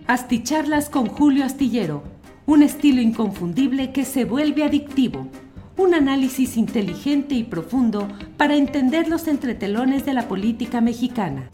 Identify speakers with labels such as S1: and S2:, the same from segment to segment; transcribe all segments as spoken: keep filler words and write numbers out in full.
S1: Asticharlas con Julio Astillero, un estilo inconfundible que se vuelve adictivo. Un análisis inteligente y profundo para entender los entretelones de la política mexicana.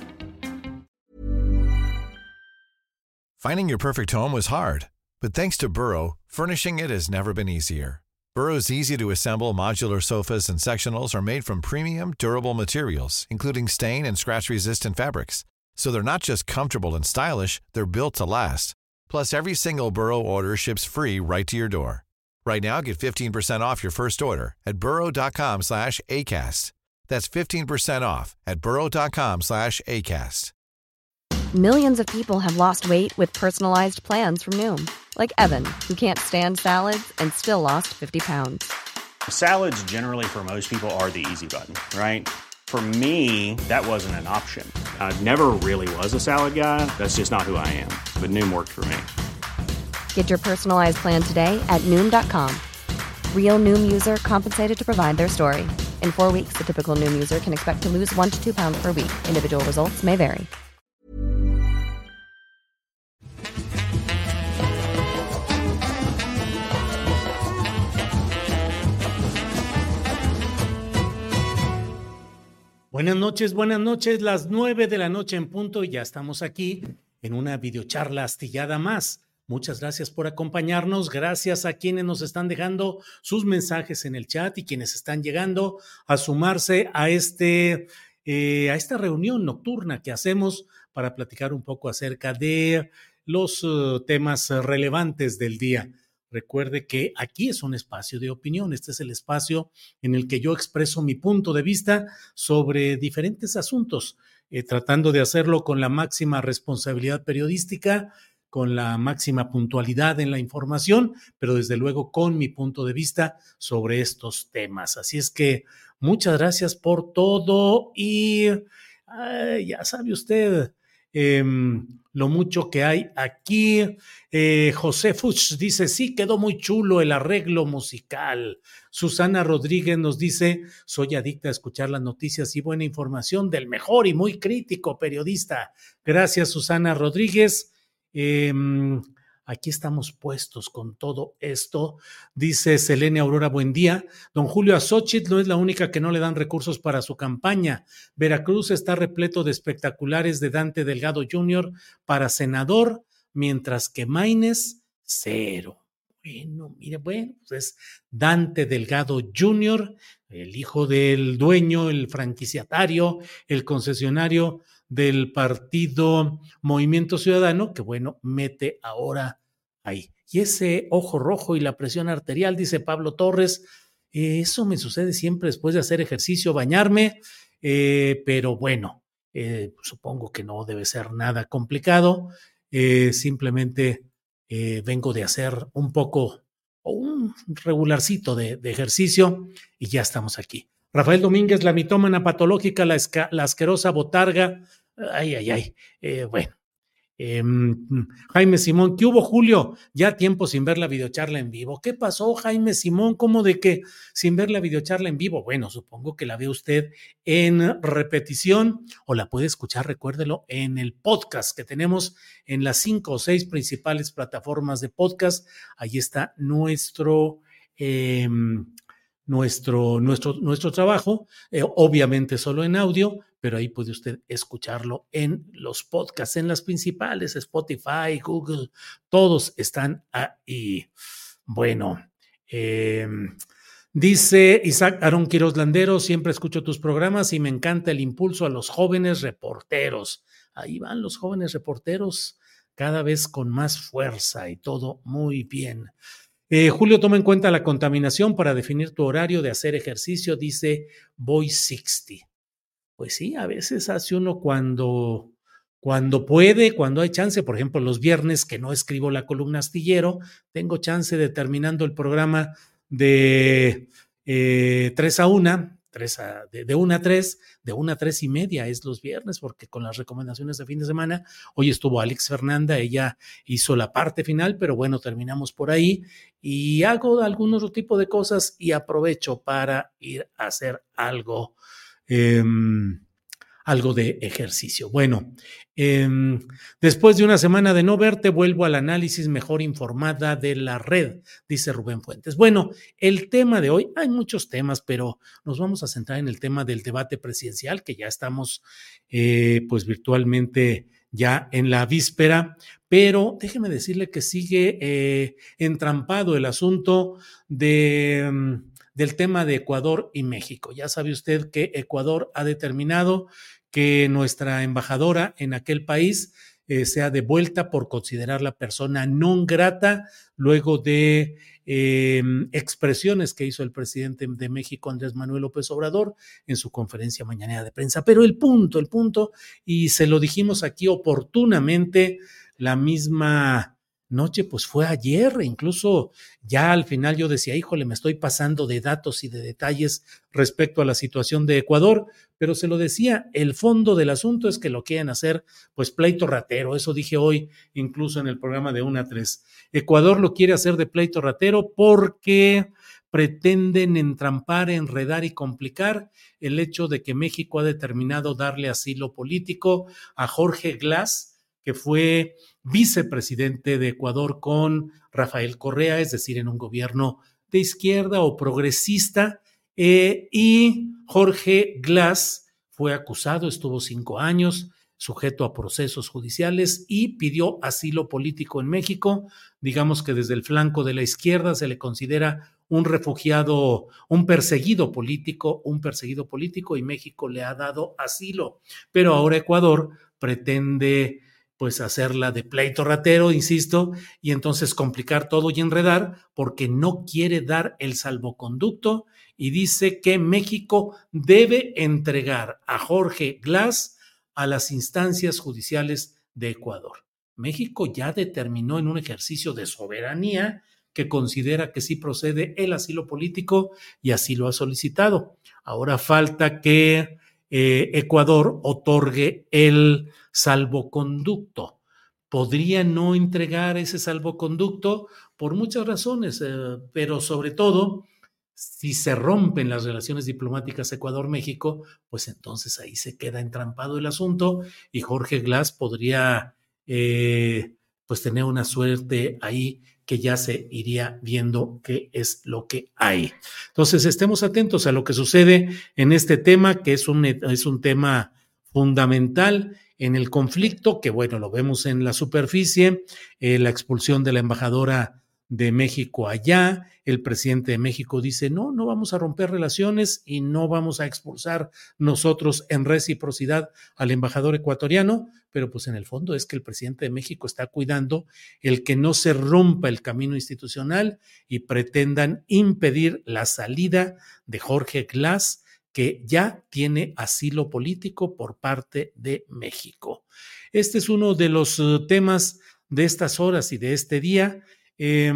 S2: Finding your perfect home was hard, but thanks to Burrow, furnishing it has never been easier. Burrow's easy-to-assemble modular sofas and sectionals are made from premium, durable materials, including stain and scratch-resistant fabrics. So they're not just comfortable and stylish, they're built to last. Plus, every single Burrow order ships free right to your door. Right now, get fifteen percent off your first order at burrow.com slash ACAST. That's fifteen percent off at burrow.com slash ACAST.
S3: Millions of people have lost weight with personalized plans from Noom. Like Evan, who can't stand salads and still lost fifty pounds.
S4: Salads generally for most people are the easy button, right? For me, that wasn't an option. I never really was a salad guy. That's just not who I am. But Noom worked for me.
S3: Get your personalized plan today at Noom dot com. Real Noom user compensated to provide their story. In four weeks, the typical Noom user can expect to lose one to two pounds per week. Individual results may vary.
S5: Buenas noches, buenas noches, las nueve de la noche en punto y ya estamos aquí en una videocharla astillada más. Muchas gracias por acompañarnos, gracias a quienes nos están dejando sus mensajes en el chat y quienes están llegando a sumarse a, este, eh, a esta reunión nocturna que hacemos para platicar un poco acerca de los uh, temas relevantes del día. Recuerde que aquí es un espacio de opinión, este es el espacio en el que yo expreso mi punto de vista sobre diferentes asuntos, eh, tratando de hacerlo con la máxima responsabilidad periodística, con la máxima puntualidad en la información, pero desde luego con mi punto de vista sobre estos temas. Así es que muchas gracias por todo y ay, ya sabe usted eh, lo mucho que hay aquí. Eh, José Fuchs dice, sí, quedó muy chulo el arreglo musical. Susana Rodríguez nos dice, soy adicta a escuchar las noticias y buena información del mejor y muy crítico periodista. Gracias, Susana Rodríguez. Eh, aquí estamos puestos con todo esto. Dice Selene Aurora, buen día. Don Julio Azóchitl no es la única que no le dan recursos para su campaña. Veracruz está repleto de espectaculares de Dante Delgado junior para senador, mientras que Maynes, cero. Bueno, mire, bueno, pues es Dante Delgado junior, el hijo del dueño, el franquiciatario, el concesionario del partido Movimiento Ciudadano, que bueno, mete ahora ahí. Y ese ojo rojo y la presión arterial, dice Pablo Torres, eh, eso me sucede siempre después de hacer ejercicio, bañarme, eh, pero bueno, eh, supongo que no debe ser nada complicado. Eh, simplemente eh, vengo de hacer un poco o un regularcito de, de ejercicio y ya estamos aquí. Rafael Domínguez, la mitómana patológica, la, esca, la asquerosa botarga, ay, ay, ay, eh, bueno. Eh, Jaime Simón, ¿qué hubo, Julio? Ya tiempo sin ver la videocharla en vivo. ¿Qué pasó, Jaime Simón? ¿Cómo de que sin ver la videocharla en vivo? Bueno, supongo que la ve usted en repetición o la puede escuchar, recuérdelo, en el podcast que tenemos en las cinco o seis principales plataformas de podcast. Ahí está nuestro... Eh, Nuestro, nuestro, nuestro trabajo, eh, obviamente solo en audio, pero ahí puede usted escucharlo en los podcasts, en las principales, Spotify, Google, todos están ahí. Bueno, eh, dice Isaac Aarón Quiroz Landero, siempre escucho tus programas y me encanta el impulso a los jóvenes reporteros. Ahí van los jóvenes reporteros cada vez con más fuerza y todo muy bien. Eh, Julio, toma en cuenta la contaminación para definir tu horario de hacer ejercicio, dice Boy sesenta. Pues sí, a veces hace uno cuando, cuando puede, cuando hay chance. Por ejemplo, los viernes que no escribo la columna astillero, tengo chance de terminando el programa de eh, tres a una, tres a, de, de una a tres, de una a tres y media es los viernes, porque con las recomendaciones de fin de semana, hoy estuvo Alex Fernanda, ella hizo la parte final, pero bueno, terminamos por ahí y hago algún otro tipo de cosas y aprovecho para ir a hacer algo. Eh, algo de ejercicio. Bueno, eh, después de una semana de no verte, vuelvo al análisis mejor informada de la red, dice Rubén Fuentes. Bueno, el tema de hoy, hay muchos temas, pero nos vamos a centrar en el tema del debate presidencial, que ya estamos eh, pues virtualmente ya en la víspera, pero déjeme decirle que sigue eh, entrampado el asunto de, del tema de Ecuador y México. Ya sabe usted que Ecuador ha determinado que nuestra embajadora en aquel país eh, sea devuelta por considerarla persona non grata luego de eh, expresiones que hizo el presidente de México, Andrés Manuel López Obrador, en su conferencia mañanera de prensa. Pero el punto, el punto, y se lo dijimos aquí oportunamente la misma noche, pues fue ayer, incluso ya al final yo decía, híjole, me estoy pasando de datos y de detalles respecto a la situación de Ecuador, pero se lo decía, el fondo del asunto es que lo quieren hacer, pues pleito ratero, eso dije hoy incluso en el programa de una a tres. Ecuador lo quiere hacer de pleito ratero porque pretenden entrampar, enredar y complicar el hecho de que México ha determinado darle asilo político a Jorge Glass, que fue vicepresidente de Ecuador con Rafael Correa, es decir, en un gobierno de izquierda o progresista, eh, y Jorge Glass fue acusado, estuvo cinco años sujeto a procesos judiciales y pidió asilo político en México. Digamos que desde el flanco de la izquierda se le considera un refugiado, un perseguido político, un perseguido político, y México le ha dado asilo. Pero ahora Ecuador pretende pues hacerla de pleito ratero, insisto, y entonces complicar todo y enredar porque no quiere dar el salvoconducto y dice que México debe entregar a Jorge Glass a las instancias judiciales de Ecuador. México ya determinó en un ejercicio de soberanía que considera que sí procede el asilo político y así lo ha solicitado. Ahora falta que eh, Ecuador otorgue el salvoconducto. Podría no entregar ese salvoconducto por muchas razones, eh, pero sobre todo, si se rompen las relaciones diplomáticas Ecuador-México, pues entonces ahí se queda entrampado el asunto y Jorge Glass podría eh, pues tener una suerte ahí que ya se iría viendo qué es lo que hay. Entonces estemos atentos a lo que sucede en este tema, que es un, es un tema fundamental en el conflicto, que bueno, lo vemos en la superficie, eh, la expulsión de la embajadora de México allá, el presidente de México dice, no, no vamos a romper relaciones y no vamos a expulsar nosotros en reciprocidad al embajador ecuatoriano, pero pues en el fondo es que el presidente de México está cuidando el que no se rompa el camino institucional y pretendan impedir la salida de Jorge Glass, que ya tiene asilo político por parte de México. Este es uno de los uh, temas de estas horas y de este día. Eh,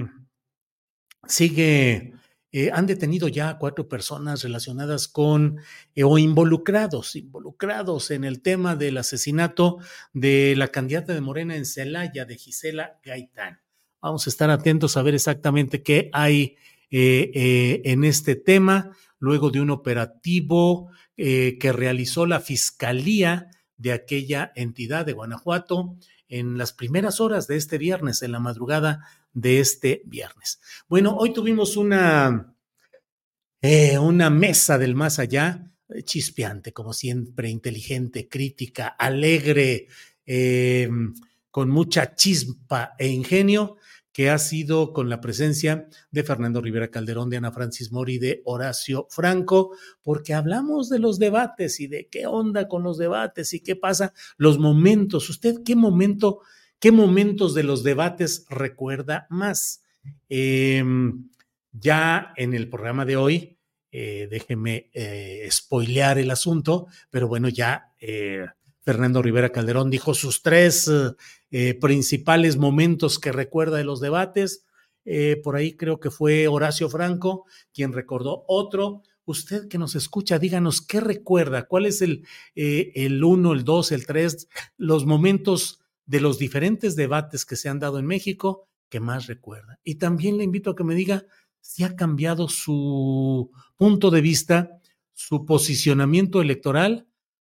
S5: sigue, eh, han detenido ya a cuatro personas relacionadas con eh, o involucrados, involucrados en el tema del asesinato de la candidata de Morena en Celaya, de Gisela Gaitán. Vamos a estar atentos a ver exactamente qué hay eh, eh, en este tema, luego de un operativo eh, que realizó la Fiscalía de aquella entidad de Guanajuato en las primeras horas de este viernes, en la madrugada de este viernes. Bueno, hoy tuvimos una, eh, una mesa del más allá, eh, chispeante, como siempre, inteligente, crítica, alegre, eh, con mucha chispa e ingenio, que ha sido con la presencia de Fernando Rivera Calderón, de Ana Francis Mori, de Horacio Franco, porque hablamos de los debates y de qué onda con los debates y qué pasa, los momentos. ¿Usted qué momento, qué momentos de los debates recuerda más? Eh, ya en el programa de hoy, eh, déjeme eh, spoilear el asunto, pero bueno, ya eh, Fernando Rivera Calderón dijo sus tres eh, principales momentos que recuerda de los debates. Eh, por ahí creo que fue Horacio Franco quien recordó otro. Usted que nos escucha, díganos qué recuerda, cuál es el, eh, el uno, el dos, el tres, los momentos de los diferentes debates que se han dado en México que más recuerda. Y también le invito a que me diga si ha cambiado su punto de vista, su posicionamiento electoral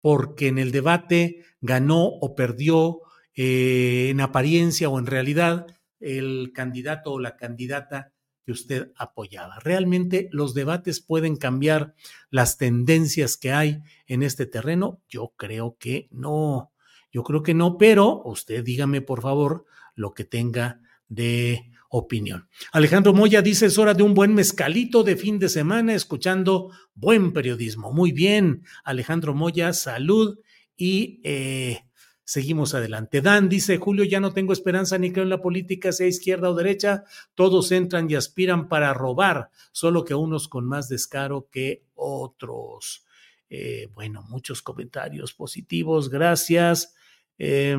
S5: porque en el debate ganó o perdió eh, en apariencia o en realidad el candidato o la candidata que usted apoyaba. ¿Realmente los debates pueden cambiar las tendencias que hay en este terreno? Yo creo que no, yo creo que no, pero usted dígame por favor lo que tenga de opinión. Alejandro Moya dice, es hora de un buen mezcalito de fin de semana escuchando buen periodismo. Muy bien, Alejandro Moya, salud y eh, seguimos adelante. Dan dice, Julio, ya no tengo esperanza ni creo en la política, sea izquierda o derecha, todos entran y aspiran para robar, solo que unos con más descaro que otros. Eh, bueno, muchos comentarios positivos, gracias. Eh,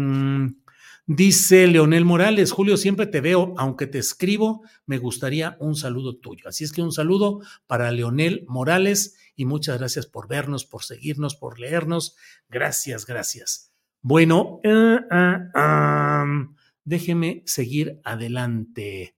S5: Dice Leonel Morales, Julio, siempre te veo, aunque te escribo, me gustaría un saludo tuyo. Así es que un saludo para Leonel Morales y muchas gracias por vernos, por seguirnos, por leernos. Gracias, gracias. Bueno, uh, uh, um, déjeme seguir adelante.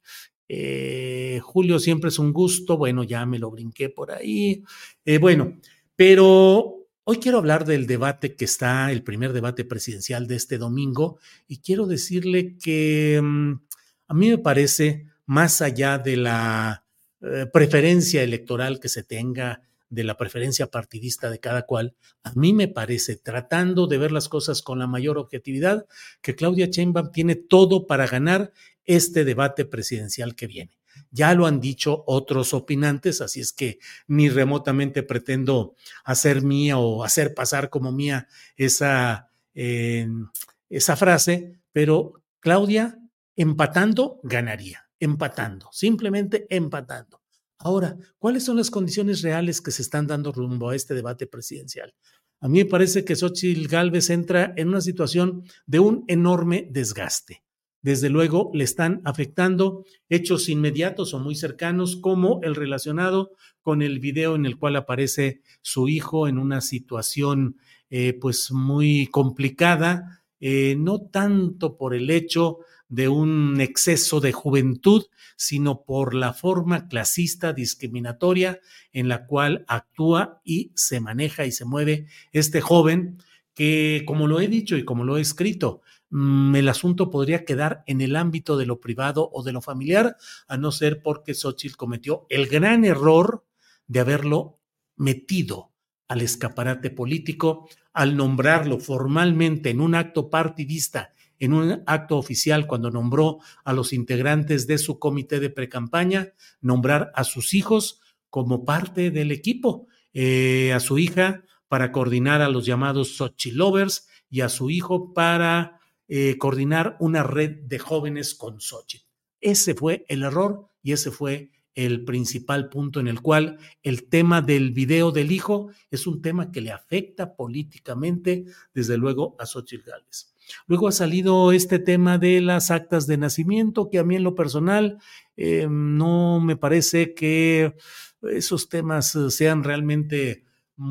S5: Eh, Julio, siempre es un gusto. Bueno, ya me lo brinqué por ahí. Eh, bueno, pero... Hoy quiero hablar del debate que está, el primer debate presidencial de este domingo, y quiero decirle que um, a mí me parece, más allá de la eh, preferencia electoral que se tenga, de la preferencia partidista de cada cual, a mí me parece, tratando de ver las cosas con la mayor objetividad, que Claudia Sheinbaum tiene todo para ganar este debate presidencial que viene. Ya lo han dicho otros opinantes, así es que ni remotamente pretendo hacer mía o hacer pasar como mía esa, eh, esa frase, pero Claudia empatando ganaría, empatando, simplemente empatando. Ahora, ¿cuáles son las condiciones reales que se están dando rumbo a este debate presidencial? A mí me parece que Xóchitl Gálvez entra en una situación de un enorme desgaste. Desde luego le están afectando hechos inmediatos o muy cercanos, como el relacionado con el video en el cual aparece su hijo en una situación eh, pues muy complicada, eh, no tanto por el hecho de un exceso de juventud, sino por la forma clasista, discriminatoria en la cual actúa y se maneja y se mueve este joven que, como lo he dicho y como lo he escrito, el asunto podría quedar en el ámbito de lo privado o de lo familiar, a no ser porque Xóchitl cometió el gran error de haberlo metido al escaparate político al nombrarlo formalmente en un acto partidista, en un acto oficial, cuando nombró a los integrantes de su comité de precampaña, nombrar a sus hijos como parte del equipo, eh, a su hija para coordinar a los llamados Xochitl Lovers y a su hijo para Eh, coordinar una red de jóvenes con Xóchitl. Ese fue el error y ese fue el principal punto en el cual el tema del video del hijo es un tema que le afecta políticamente, desde luego, a Xóchitl Gálvez. Luego ha salido este tema de las actas de nacimiento, que a mí en lo personal eh, no me parece que esos temas sean realmente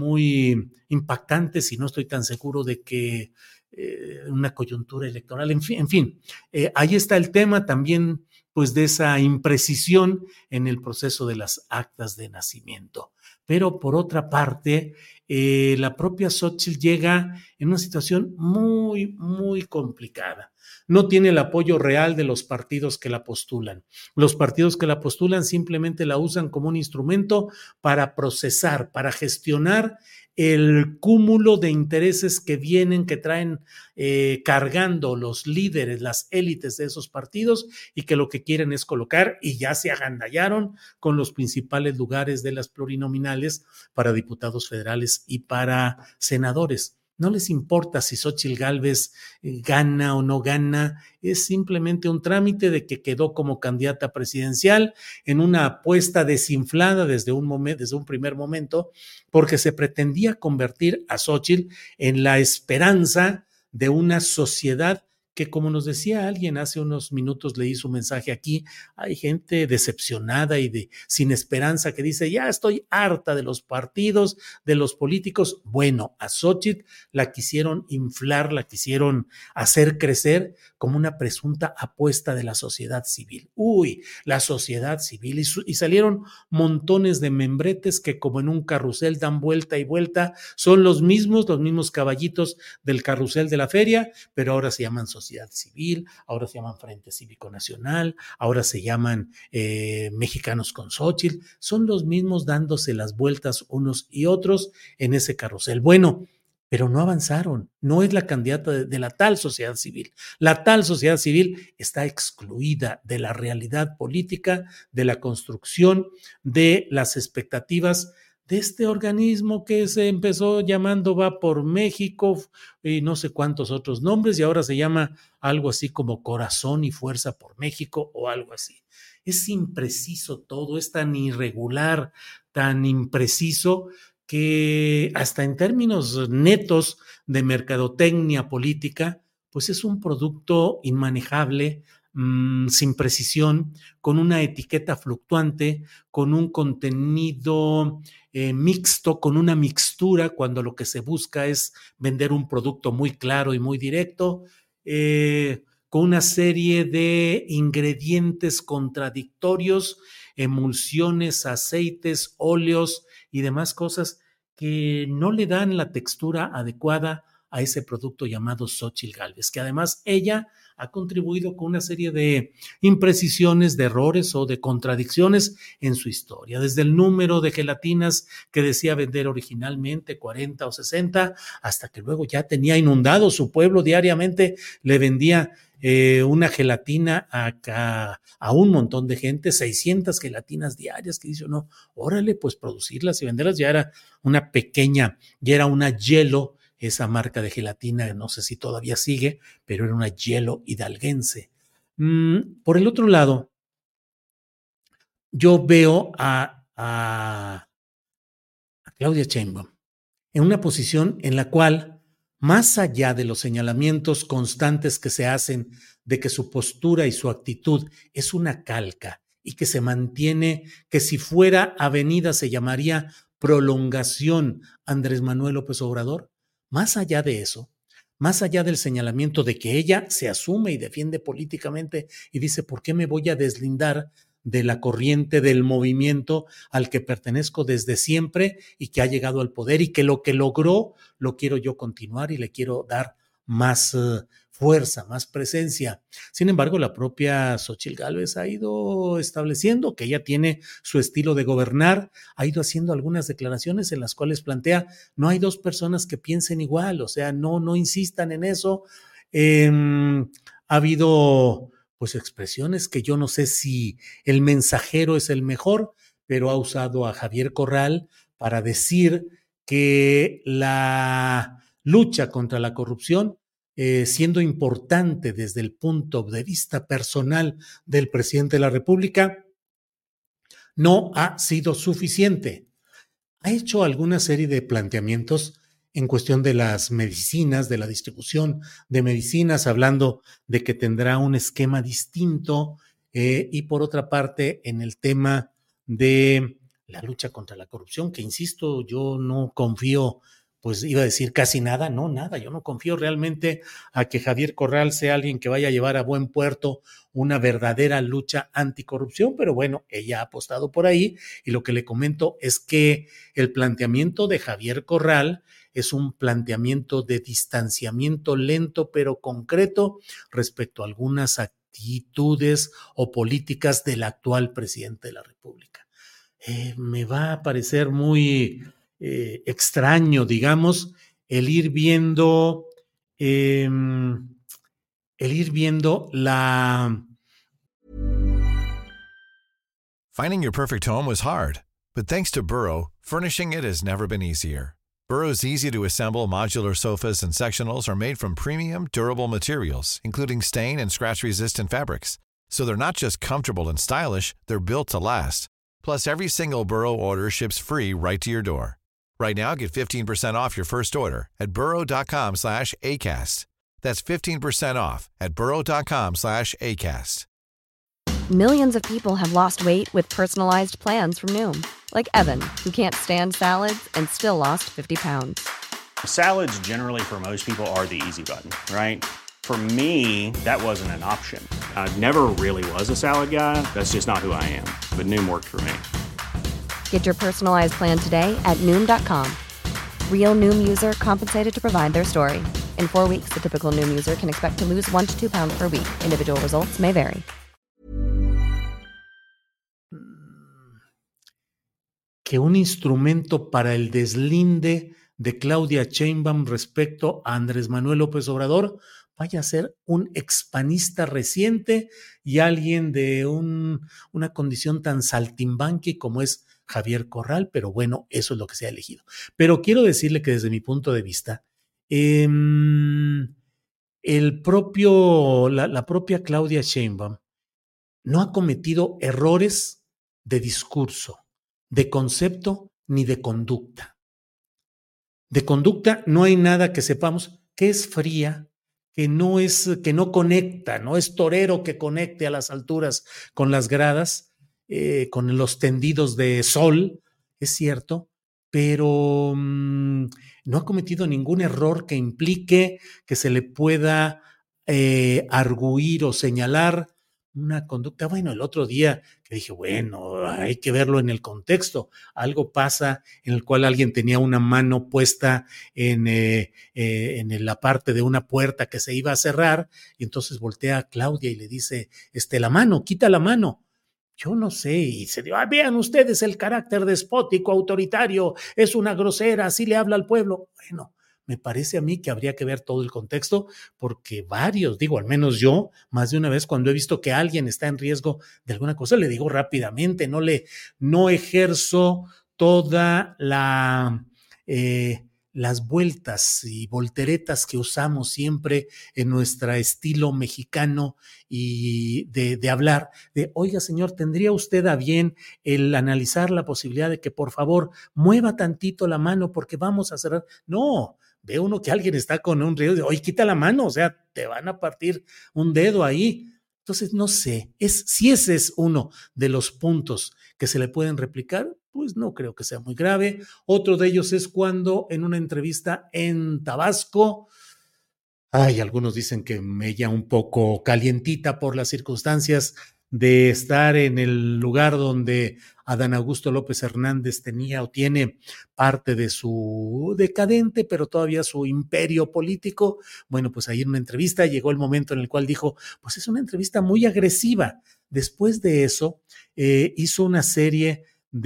S5: muy impactantes y no estoy tan seguro de que una coyuntura electoral, en fin, en fin eh, ahí está el tema también, pues, de esa imprecisión en el proceso de las actas de nacimiento. Pero por otra parte, eh, la propia Xóchitl llega en una situación muy, muy complicada. No tiene el apoyo real de los partidos que la postulan. Los partidos que la postulan simplemente la usan como un instrumento para procesar, para gestionar el cúmulo de intereses que vienen, que traen eh, cargando los líderes, las élites de esos partidos, y que lo que quieren es colocar, y ya se agandallaron con los principales lugares de las plurinominales para diputados federales y para senadores. No les importa si Xóchitl Gálvez gana o no gana, es simplemente un trámite de que quedó como candidata presidencial en una apuesta desinflada desde un, momento, desde un primer momento, porque se pretendía convertir a Xóchitl en la esperanza de una sociedad que, como nos decía alguien hace unos minutos, leí su mensaje aquí, hay gente decepcionada y de, sin esperanza que dice, ya estoy harta de los partidos, de los políticos. Bueno, a Xóchitl la quisieron inflar, la quisieron hacer crecer como una presunta apuesta de la sociedad civil. Uy, la sociedad civil. Y, su, y salieron montones de membretes que, como en un carrusel, dan vuelta y vuelta. Son los mismos, los mismos caballitos del carrusel de la feria, pero ahora se llaman sociedad civil, ahora se llaman Frente Cívico Nacional, ahora se llaman eh, Mexicanos con Xóchitl. Son los mismos dándose las vueltas unos y otros en ese carrusel. Bueno, pero no avanzaron. No es la candidata de, de la tal sociedad civil. La tal sociedad civil está excluida de la realidad política, de la construcción, de las expectativas de este organismo que se empezó llamando Va por México y no sé cuántos otros nombres, y ahora se llama algo así como Corazón y Fuerza por México o algo así. Es impreciso todo, es tan irregular, tan impreciso, que hasta en términos netos de mercadotecnia política, pues es un producto inmanejable, mmm, sin precisión, con una etiqueta fluctuante, con un contenido eh, mixto, con una mixtura, cuando lo que se busca es vender un producto muy claro y muy directo, eh, con una serie de ingredientes contradictorios, emulsiones, aceites, óleos y demás cosas que no le dan la textura adecuada a ese producto llamado Xóchitl Gálvez, que además ella ha contribuido con una serie de imprecisiones, de errores o de contradicciones en su historia, desde el número de gelatinas que decía vender originalmente, cuarenta o sesenta, hasta que luego ya tenía inundado su pueblo diariamente, le vendía Eh, una gelatina a, a, a un montón de gente, seiscientas gelatinas diarias, que dice uno, órale, pues producirlas y venderlas ya era una pequeña, ya era una Hielo, esa marca de gelatina, no sé si todavía sigue, pero era una Hielo hidalguense. Mm, por el otro lado, yo veo a, a, a Claudia Sheinbaum en una posición en la cual, más allá de los señalamientos constantes que se hacen de que su postura y su actitud es una calca y que se mantiene, que si fuera avenida se llamaría prolongación Andrés Manuel López Obrador, más allá de eso, más allá del señalamiento de que ella se asume y defiende políticamente y dice, ¿por qué me voy a deslindar de la corriente del movimiento al que pertenezco desde siempre y que ha llegado al poder y que lo que logró lo quiero yo continuar y le quiero dar más uh, fuerza, más presencia? Sin embargo, la propia Xóchitl Gálvez ha ido estableciendo que ella tiene su estilo de gobernar, ha ido haciendo algunas declaraciones en las cuales plantea, no hay dos personas que piensen igual, o sea, no, no insistan en eso. Eh, ha habido pues expresiones que yo no sé si el mensajero es el mejor, pero ha usado a Javier Corral para decir que la lucha contra la corrupción, eh, siendo importante desde el punto de vista personal del presidente de la República, no ha sido suficiente. Ha hecho alguna serie de planteamientos en cuestión de las medicinas, de la distribución de medicinas, hablando de que tendrá un esquema distinto, eh, y por otra parte en el tema de la lucha contra la corrupción, que insisto, yo no confío, pues iba a decir casi nada, no, nada, yo no confío realmente a que Javier Corral sea alguien que vaya a llevar a buen puerto una verdadera lucha anticorrupción, pero bueno, ella ha apostado por ahí y lo que le comento es que el planteamiento de Javier Corral es un planteamiento de distanciamiento lento pero concreto respecto a algunas actitudes o políticas del actual presidente de la República. Eh, me va a parecer muy eh, extraño, digamos, el ir viendo, eh, el ir viendo la...
S2: Finding your perfect home was hard, but thanks to Burrow, furnishing it has never been easier. Burrow's easy-to-assemble modular sofas and sectionals are made from premium, durable materials, including stain and scratch-resistant fabrics. So they're not just comfortable and stylish, they're built to last. Plus, every single Burrow order ships free right to your door. Right now, get fifteen percent off your first order at burrow.com slash ACAST. That's fifteen percent off at burrow.com slash ACAST.
S3: Millions of people have lost weight with personalized plans from Noom, like Evan, who can't stand salads and still lost fifty pounds.
S4: Salads generally for most people are the easy button, right? For me, that wasn't an option. I never really was a salad guy. That's just not who I am. But Noom worked for me.
S3: Get your personalized plan today at Noom dot com. Real Noom user compensated to provide their story. In four weeks, the typical Noom user can expect to lose one to two pounds per week. Individual results may vary.
S5: Que un instrumento para el deslinde de Claudia Sheinbaum respecto a Andrés Manuel López Obrador vaya a ser un expanista reciente y alguien de un, una condición tan saltimbanqui como es Javier Corral, pero bueno, eso es lo que se ha elegido. Pero quiero decirle que desde mi punto de vista, eh, el propio, la, la propia Claudia Sheinbaum no ha cometido errores de discurso, de concepto ni de conducta. De conducta no hay nada que sepamos que es fría, que no es, que no conecta, no es torero que conecte a las alturas con las gradas, eh, con los tendidos de sol, es cierto, pero mmm, no ha cometido ningún error que implique que se le pueda eh, arguir o señalar una conducta. Bueno, el otro día que dije, bueno, hay que verlo en el contexto. Algo pasa en el cual alguien tenía una mano puesta en, eh, eh, en la parte de una puerta que se iba a cerrar y entonces voltea a Claudia y le dice, este, la mano, quita la mano. Yo no sé, y se dio, ah, vean ustedes el carácter despótico, autoritario, es una grosera, así le habla al pueblo. Bueno, me parece a mí que habría que ver todo el contexto, porque varios, digo, al menos yo, más de una vez cuando he visto que alguien está en riesgo de alguna cosa, le digo rápidamente, no le, no ejerzo toda la, eh, las vueltas y volteretas que usamos siempre en nuestro estilo mexicano y de, de hablar, de, oiga señor, ¿tendría usted a bien el analizar la posibilidad de que por favor mueva tantito la mano porque vamos a cerrar? No, ve uno que alguien está con un riesgo de, oye, quita la mano, o sea, te van a partir un dedo ahí. Entonces, no sé, es, si ese es uno de los puntos que se le pueden replicar, pues no creo que sea muy grave. Otro de ellos es cuando en una entrevista en Tabasco, ay, algunos dicen que ella un poco calientita por las circunstancias de estar en el lugar donde Adán Augusto López Hernández tenía o tiene parte de su decadente, pero todavía su imperio político. Bueno, pues ahí en una entrevista llegó el momento en el cual dijo, pues es una entrevista muy agresiva. Después de eso, eh, hizo una serie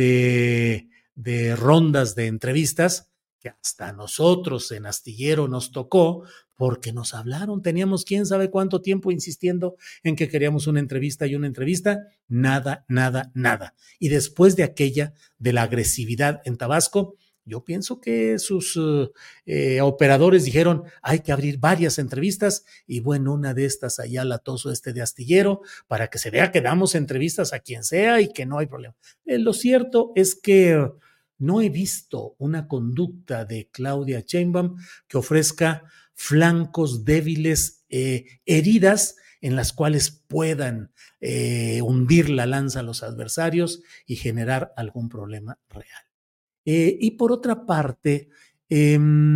S5: de, de rondas de entrevistas que hasta nosotros en Astillero nos tocó, porque nos hablaron, teníamos quién sabe cuánto tiempo insistiendo en que queríamos una entrevista y una entrevista, nada, nada, nada. Y después de aquella, de la agresividad en Tabasco, yo pienso que sus eh, operadores dijeron, hay que abrir varias entrevistas, y bueno, una de estas allá latoso este de Astillero, para que se vea que damos entrevistas a quien sea y que no hay problema. Eh, lo cierto es que no he visto una conducta de Claudia Sheinbaum que ofrezca flancos débiles, eh, heridas en las cuales puedan eh, hundir la lanza a los adversarios y generar algún problema real. Eh, y por otra parte, eh,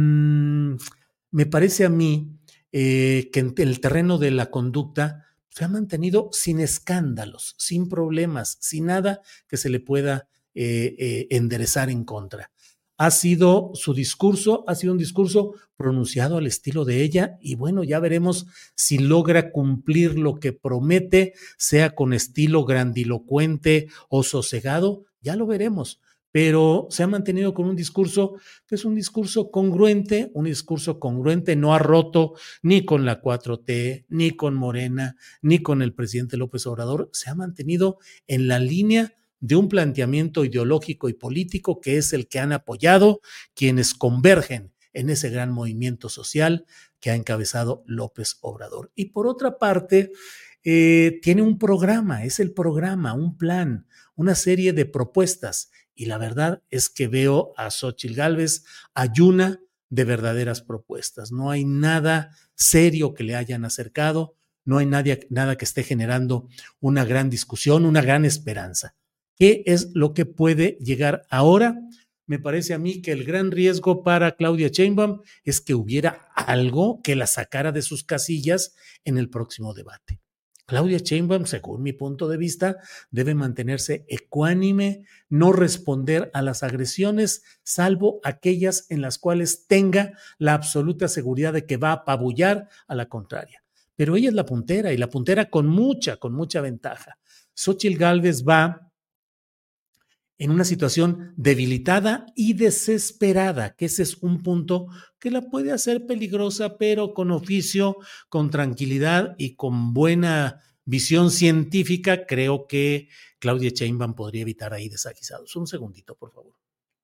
S5: me parece a mí eh, que en el terreno de la conducta se ha mantenido sin escándalos, sin problemas, sin nada que se le pueda Eh, eh, enderezar en contra. Ha sido su discurso, ha sido un discurso pronunciado al estilo de ella y bueno, ya veremos si logra cumplir lo que promete, sea con estilo grandilocuente o sosegado, ya lo veremos, pero se ha mantenido con un discurso que es un discurso congruente, un discurso congruente, no ha roto ni con la cuatro T, ni con Morena, ni con el presidente López Obrador, se ha mantenido en la línea de un planteamiento ideológico y político que es el que han apoyado quienes convergen en ese gran movimiento social que ha encabezado López Obrador. Y por otra parte, eh, tiene un programa, es el programa, un plan, una serie de propuestas. Y la verdad es que veo a Xóchitl Gálvez, a Yuna, de verdaderas propuestas. No hay nada serio que le hayan acercado, no hay nadie, nada que esté generando una gran discusión, una gran esperanza. ¿Qué es lo que puede llegar ahora? Me parece a mí que el gran riesgo para Claudia Sheinbaum es que hubiera algo que la sacara de sus casillas en el próximo debate. Claudia Sheinbaum, según mi punto de vista, debe mantenerse ecuánime, no responder a las agresiones, salvo aquellas en las cuales tenga la absoluta seguridad de que va a apabullar a la contraria. Pero ella es la puntera, y la puntera con mucha, con mucha ventaja. Xóchitl Gálvez va en una situación debilitada y desesperada, que ese es un punto que la puede hacer peligrosa, pero con oficio, con tranquilidad y con buena visión científica, creo que Claudia Sheinbaum podría evitar ahí desaguisados. Un segundito, por favor.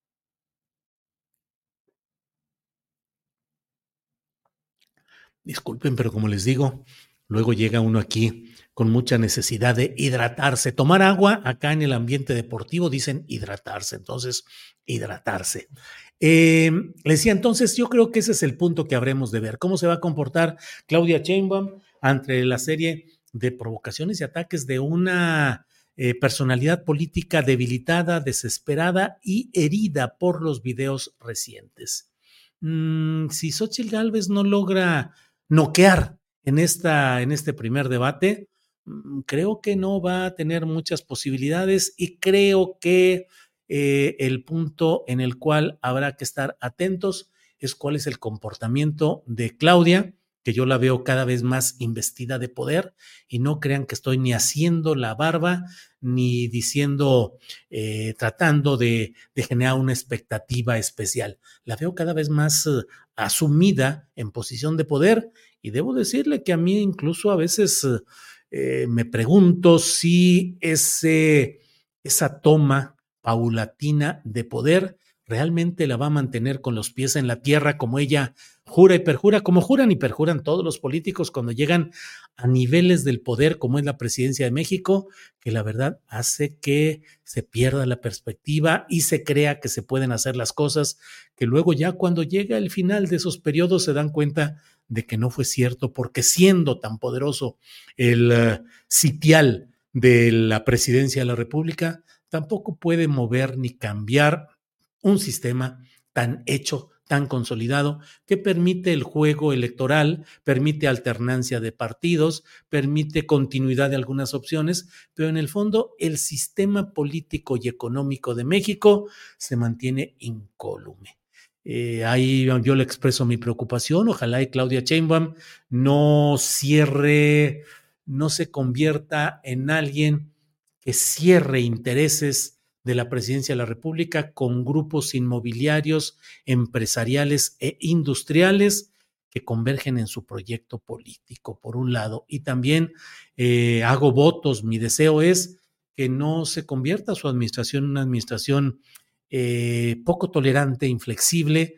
S5: Disculpen, pero como les digo, luego llega uno aquí con mucha necesidad de hidratarse. Tomar agua, acá en el ambiente deportivo dicen hidratarse, entonces hidratarse. Eh, le decía, entonces yo creo que ese es el punto que habremos de ver. ¿Cómo se va a comportar Claudia Sheinbaum ante la serie de provocaciones y ataques de una eh, personalidad política debilitada, desesperada y herida por los videos recientes? Mm, si Xóchitl Gálvez no logra noquear en, esta, en este primer debate, creo que no va a tener muchas posibilidades y creo que eh, el punto en el cual habrá que estar atentos es cuál es el comportamiento de Claudia, que yo la veo cada vez más investida de poder, y no crean que estoy ni haciendo la barba ni diciendo, eh, tratando de, de generar una expectativa especial. La veo cada vez más uh, asumida en posición de poder, y debo decirle que a mí incluso a veces uh, eh, me pregunto si ese, esa toma paulatina de poder realmente la va a mantener con los pies en la tierra, como ella jura y perjura, como juran y perjuran todos los políticos cuando llegan a niveles del poder, como es la presidencia de México, que la verdad hace que se pierda la perspectiva y se crea que se pueden hacer las cosas, que luego ya cuando llega el final de esos periodos se dan cuenta de que no fue cierto, porque siendo tan poderoso el uh, sitial de la presidencia de la República, tampoco puede mover ni cambiar un sistema tan hecho, tan consolidado, que permite el juego electoral, permite alternancia de partidos, permite continuidad de algunas opciones, pero en el fondo el sistema político y económico de México se mantiene incólume. Eh, ahí yo le expreso mi preocupación. Ojalá y Claudia Sheinbaum no cierre, no se convierta en alguien que cierre intereses de la presidencia de la República con grupos inmobiliarios, empresariales e industriales que convergen en su proyecto político, por un lado. Y también eh, hago votos, mi deseo es que no se convierta su administración en una administración eh, poco tolerante, inflexible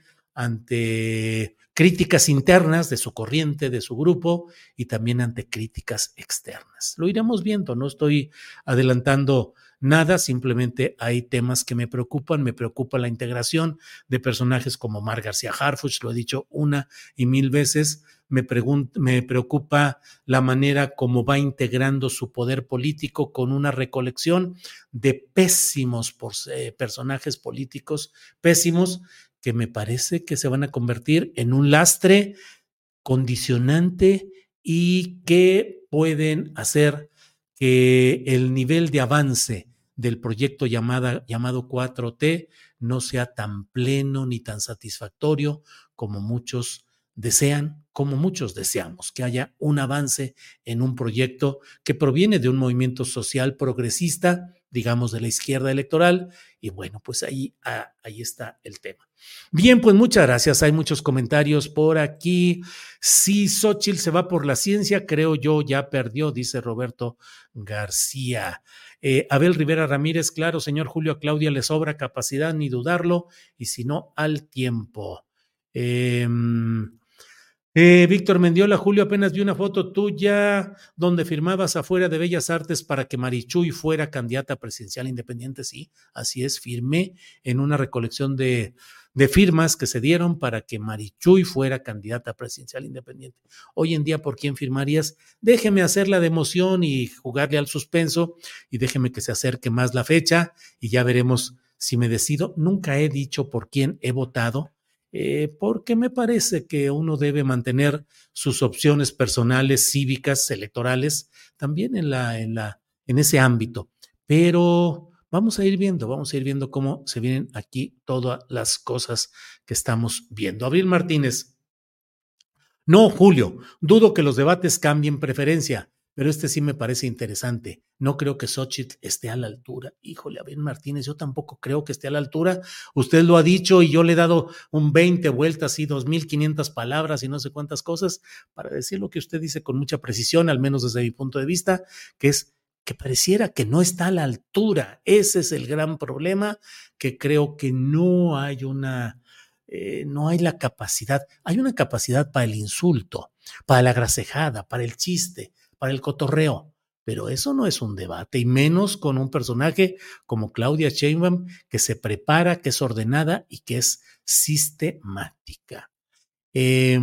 S5: ante críticas internas de su corriente, de su grupo, y también ante críticas externas. Lo iremos viendo, no estoy adelantando nada, simplemente hay temas que me preocupan. Me preocupa la integración de personajes como Omar García Harfuch, lo he dicho una y mil veces. Me, pregun- me preocupa la manera como va integrando su poder político con una recolección de pésimos por, eh, personajes políticos, pésimos, que me parece que se van a convertir en un lastre condicionante y que pueden hacer que el nivel de avance del proyecto llamada, llamado cuatro T no sea tan pleno ni tan satisfactorio como muchos desean, como muchos deseamos, que haya un avance en un proyecto que proviene de un movimiento social progresista, digamos de la izquierda electoral, y bueno, pues ahí, ahí está el tema. Bien, pues muchas gracias. Hay muchos comentarios por aquí. Si Xóchitl se va por la ciencia, creo yo ya perdió, dice Roberto García. Eh, Abel Rivera Ramírez, claro, señor Julio, a Claudia le sobra capacidad, ni dudarlo, y si no, al tiempo. Eh, eh, Víctor Mendiola, Julio, apenas vi una foto tuya donde firmabas afuera de Bellas Artes para que Marichuy fuera candidata presidencial independiente. Sí, así es, firmé en una recolección de de firmas que se dieron para que Marichuy fuera candidata presidencial independiente. Hoy en día, ¿por quién firmarías? Déjeme hacer la de emoción y jugarle al suspenso y déjeme que se acerque más la fecha y ya veremos si me decido. Nunca he dicho por quién he votado, eh, porque me parece que uno debe mantener sus opciones personales, cívicas, electorales, también en, la, en, la, en ese ámbito. Pero vamos a ir viendo, vamos a ir viendo cómo se vienen aquí todas las cosas que estamos viendo. Abril Martínez. No, Julio, dudo que los debates cambien preferencia, pero este sí me parece interesante. No creo que Xóchitl esté a la altura. Híjole, Abril Martínez, yo tampoco creo que esté a la altura. Usted lo ha dicho y yo le he dado un veinte vueltas y dos mil quinientas palabras y no sé cuántas cosas para decir lo que usted dice con mucha precisión, al menos desde mi punto de vista, que es que pareciera que no está a la altura. Ese es el gran problema, que creo que no hay una, eh, no hay la capacidad, hay una capacidad para el insulto, para la grasejada, para el chiste, para el cotorreo, pero eso no es un debate, y menos con un personaje como Claudia Sheinbaum, que se prepara, que es ordenada y que es sistemática. Eh,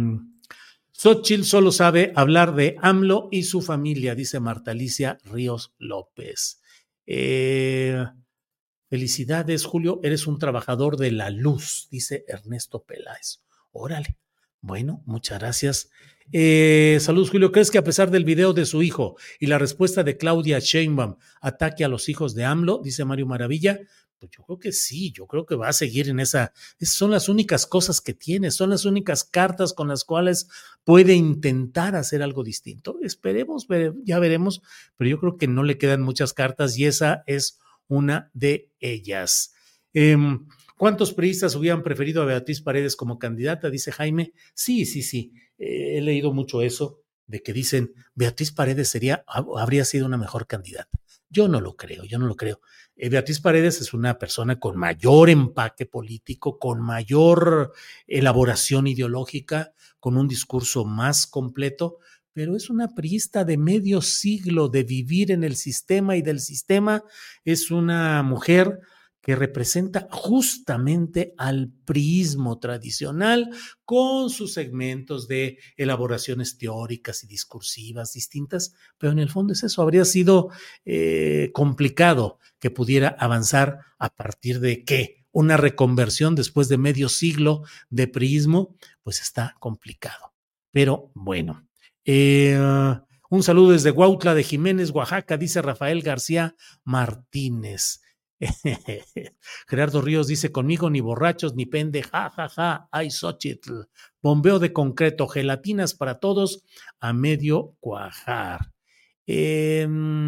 S5: Xóchitl solo sabe hablar de AMLO y su familia, dice Marta Alicia Ríos López. Eh, felicidades, Julio, eres un trabajador de la luz, dice Ernesto Peláez. Órale. Bueno, muchas gracias. Eh, saludos, Julio. ¿Crees que a pesar del video de su hijo y la respuesta de Claudia Sheinbaum ataque a los hijos de AMLO, dice Mario Maravilla? Pues yo creo que sí, yo creo que va a seguir en esa. Esas son las únicas cosas que tiene, son las únicas cartas con las cuales puede intentar hacer algo distinto. Esperemos, ya veremos, pero yo creo que no le quedan muchas cartas y esa es una de ellas. Eh, ¿Cuántos priistas hubieran preferido a Beatriz Paredes como candidata? Dice Jaime. Sí, sí, sí. Eh, he leído mucho eso, de que dicen Beatriz Paredes sería, habría sido una mejor candidata. Yo no lo creo, yo no lo creo. Eh, Beatriz Paredes es una persona con mayor empaque político, con mayor elaboración ideológica, con un discurso más completo, pero es una priista de medio siglo de vivir en el sistema y del sistema. Es una mujer que representa justamente al priismo tradicional con sus segmentos de elaboraciones teóricas y discursivas distintas, pero en el fondo es eso. Habría sido eh, complicado que pudiera avanzar a partir de ¿qué? Una reconversión después de medio siglo de priismo, pues está complicado. Pero bueno, eh, un saludo desde Huautla de Jiménez, Oaxaca, dice Rafael García Martínez. Gerardo Ríos dice: conmigo ni borrachos ni pende, ja, ja, ja, ay Xóchitl, bombeo de concreto, gelatinas para todos a medio cuajar. Eh,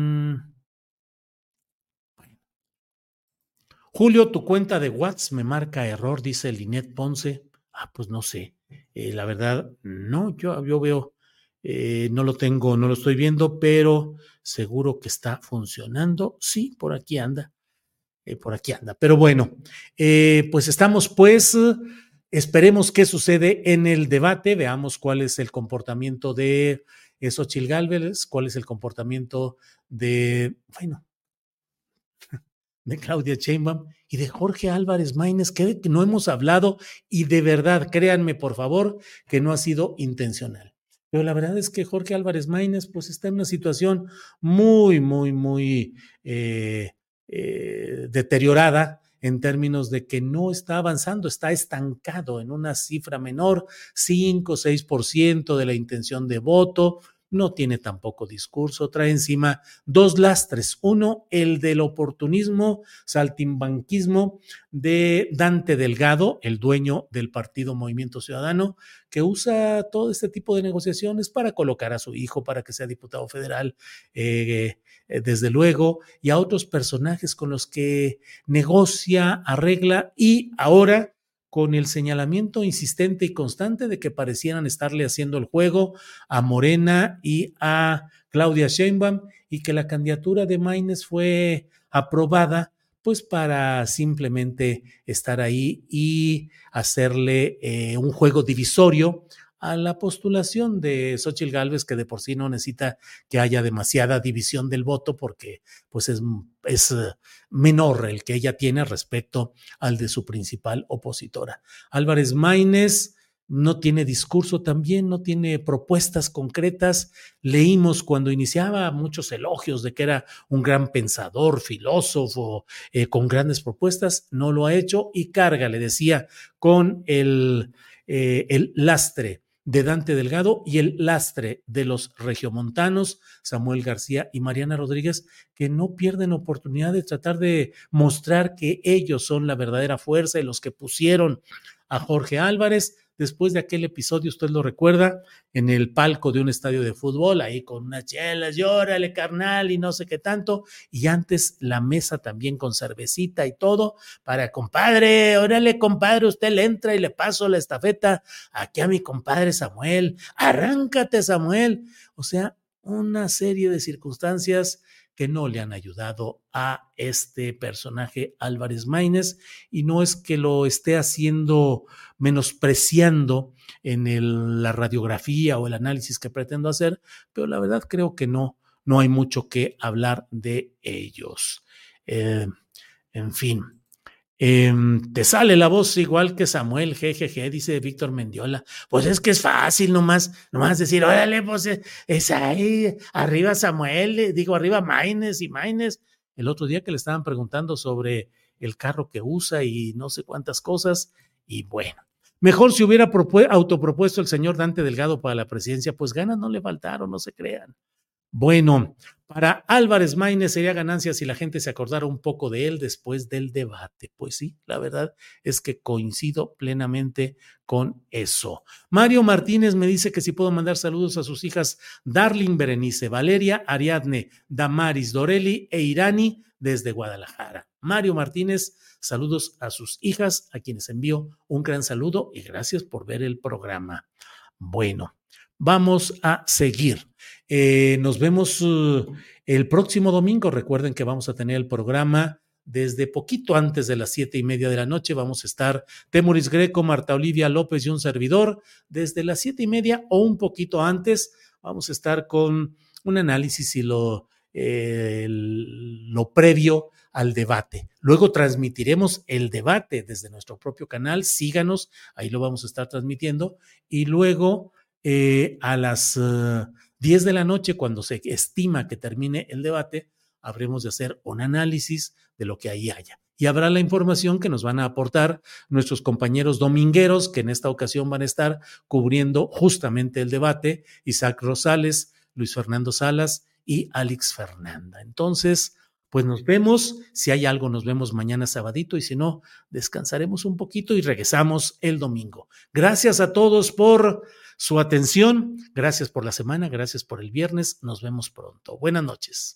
S5: Julio, tu cuenta de WhatsApp me marca error, dice Linet Ponce. Ah, pues no sé, eh, la verdad, no, yo, yo veo, eh, no lo tengo, no lo estoy viendo, pero seguro que está funcionando. Sí, por aquí anda. Eh, por aquí anda, pero bueno, eh, pues estamos pues, esperemos qué sucede en el debate, veamos cuál es el comportamiento de Xóchitl Gálvez, cuál es el comportamiento de, bueno, de Claudia Sheinbaum y de Jorge Álvarez Maínez, que no hemos hablado y de verdad, créanme por favor, que no ha sido intencional. Pero la verdad es que Jorge Álvarez Maínez pues está en una situación muy, muy, muy... Eh, Eh, deteriorada en términos de que no está avanzando, está estancado en una cifra menor, cinco o seis por ciento de la intención de voto, no tiene tampoco discurso, trae encima dos lastres. Uno, el del oportunismo, saltimbanquismo de Dante Delgado, el dueño del partido Movimiento Ciudadano, que usa todo este tipo de negociaciones para colocar a su hijo para que sea diputado federal, eh, desde luego, y a otros personajes con los que negocia, arregla, y ahora con el señalamiento insistente y constante de que parecieran estarle haciendo el juego a Morena y a Claudia Sheinbaum, y que la candidatura de Maínez fue aprobada pues para simplemente estar ahí y hacerle eh, un juego divisorio a la postulación de Xóchitl Gálvez, que de por sí no necesita que haya demasiada división del voto porque pues es, es menor el que ella tiene respecto al de su principal opositora. Álvarez Maínez no tiene discurso también, no tiene propuestas concretas. Leímos cuando iniciaba muchos elogios de que era un gran pensador, filósofo, eh, con grandes propuestas. No lo ha hecho y carga, le decía, con el, eh, el lastre de Dante Delgado y el lastre de los regiomontanos, Samuel García y Mariana Rodríguez, que no pierden oportunidad de tratar de mostrar que ellos son la verdadera fuerza y los que pusieron a Jorge Álvarez. Después de aquel episodio, usted lo recuerda, en el palco de un estadio de fútbol, ahí con unas chelas, llórale carnal y no sé qué tanto, y antes la mesa también con cervecita y todo, para compadre, órale compadre, usted le entra y le paso la estafeta aquí a mi compadre Samuel, arráncate Samuel, o sea, una serie de circunstancias que no le han ayudado a este personaje Álvarez Maínez, y no es que lo esté haciendo menospreciando en el, la radiografía o el análisis que pretendo hacer, pero la verdad creo que no, no hay mucho que hablar de ellos. Eh, en fin. Eh, te sale la voz igual que Samuel, jejeje, dice Víctor Mendiola. Pues es que es fácil nomás, nomás decir, órale, pues es, es ahí, arriba Samuel, digo, arriba Maínez y Maínez. El otro día que le estaban preguntando sobre el carro que usa y no sé cuántas cosas, y bueno, mejor si hubiera propu- autopropuesto el señor Dante Delgado para la presidencia, pues ganas no le faltaron, no se crean. Bueno, para Álvarez Maínez sería ganancia si la gente se acordara un poco de él después del debate. Pues sí, la verdad es que coincido plenamente con eso. Mario Martínez me dice que si puedo mandar saludos a sus hijas Darling, Berenice, Valeria, Ariadne, Damaris, Doreli e Irani desde Guadalajara. Mario Martínez, saludos a sus hijas, a quienes envío un gran saludo y gracias por ver el programa. Bueno, vamos a seguir. Eh, nos vemos uh, el próximo domingo. Recuerden que vamos a tener el programa desde poquito antes de las siete y media de la noche. Vamos a estar Temuris Greco, Marta Olivia López y un servidor. Desde las siete y media o un poquito antes vamos a estar con un análisis y lo, eh, lo previo al debate. Luego transmitiremos el debate desde nuestro propio canal. Síganos, ahí lo vamos a estar transmitiendo. Y luego eh, a las uh, diez de la noche, cuando se estima que termine el debate, habremos de hacer un análisis de lo que ahí haya. Y habrá la información que nos van a aportar nuestros compañeros domingueros, que en esta ocasión van a estar cubriendo justamente el debate, Isaac Rosales, Luis Fernando Salas y Alex Fernanda. Entonces, pues nos vemos. Si hay algo, nos vemos mañana sabadito, y si no, descansaremos un poquito y regresamos el domingo. Gracias a todos por su atención, gracias por la semana, gracias por el viernes, nos vemos pronto. Buenas noches.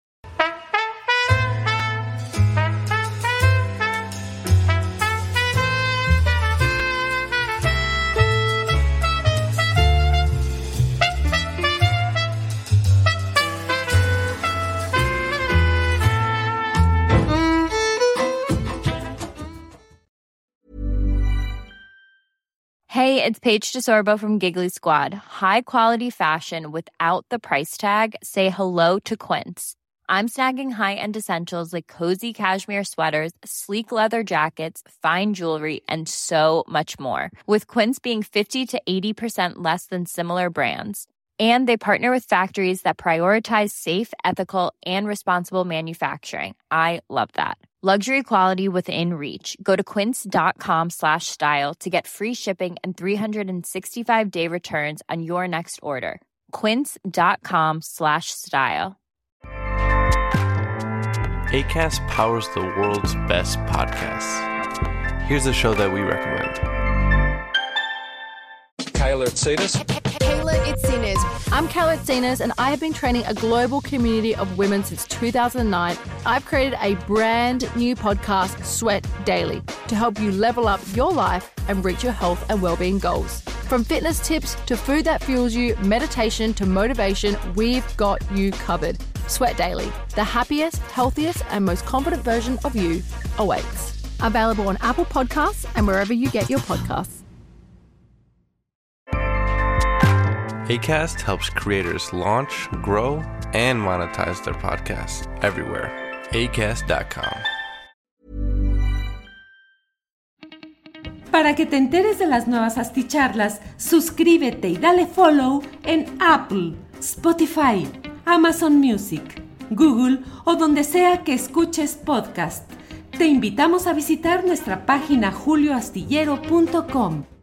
S6: Hey, it's Paige DeSorbo from Giggly Squad. High quality fashion without the price tag. Say hello to Quince. I'm snagging high-end essentials like cozy cashmere sweaters, sleek leather jackets, fine jewelry, and so much more. With Quince being fifty to eighty percent less than similar brands. And they partner with factories that prioritize safe, ethical, and responsible manufacturing. I love that. Luxury quality within reach. Go to quince.com slash style to get free shipping and three sixty-five day returns on your next order. Quince.com slash style.
S7: Acast powers the world's best podcasts. Here's a show that we recommend.
S8: Kayla Itsinas.
S9: Kayla Itsinas. I'm Kayla Itsinas, and I have been training a global community of women since two thousand nine. I've created a brand new podcast, Sweat Daily, to help you level up your life and reach your health and well-being goals. From fitness tips to food that fuels you, meditation to motivation, we've got you covered. Sweat Daily, the happiest, healthiest, and most confident version of you awaits. Available on Apple Podcasts and wherever you get your podcasts.
S7: Acast helps creators launch, grow, and monetize their podcasts everywhere. acast dot com.
S1: Para que te enteres de las nuevas asticharlas, suscríbete y dale follow en Apple, Spotify, Amazon Music, Google o donde sea que escuches podcast. Te invitamos a visitar nuestra página julio astillero punto com.